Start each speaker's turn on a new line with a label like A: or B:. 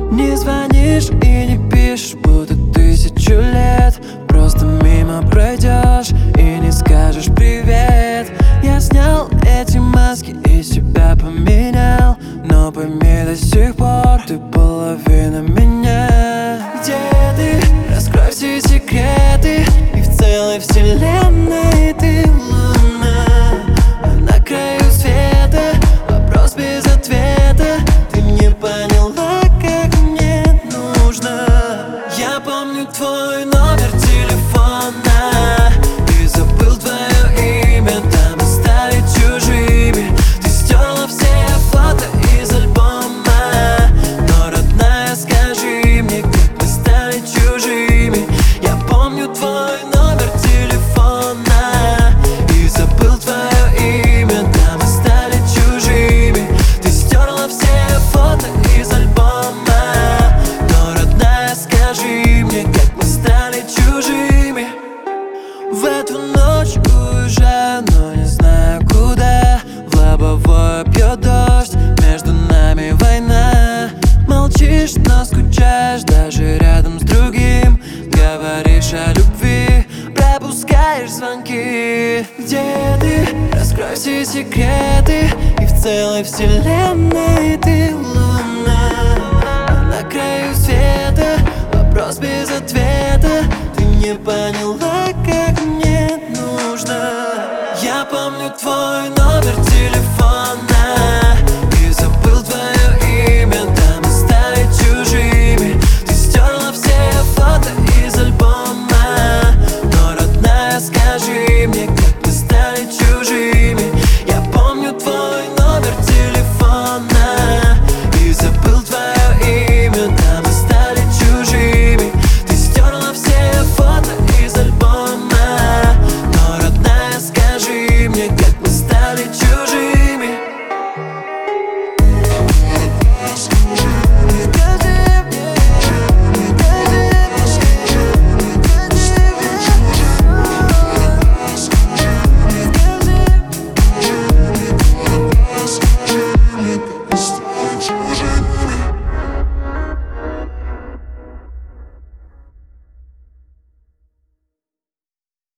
A: Не звонишь и не пишешь, будто 1000 лет. Просто мимо пройдешь и не скажешь привет. Я снял эти маски и себя поменял, но пойми, до сих пор ты половина меня. Где ты? Раскрой все секреты, и в целой вселенной ты луна. А на краю света вопрос без ответа. Ты не поняла, как мне нужно. Я помню твой номер телефона и забыл твое имя, да мы стали чужими. Ты стерла все фото из альбома, но, родная, скажи мне, как мы стали чужими. Я помню твой номер телефона и забыл твое имя, да мы стали чужими. Ты стерла все фото из альбома, но, родная, скажи мне, как мы стали чужими. В эту ночь уезжаю, но не знаю куда. В лобовое бьет дождь, между нами война. Молчишь, но скучаешь даже рядом с другим. Говоришь о любви, пропускаешь звонки. Где ты? Раскрой все секреты, и в целой вселенной ты луна.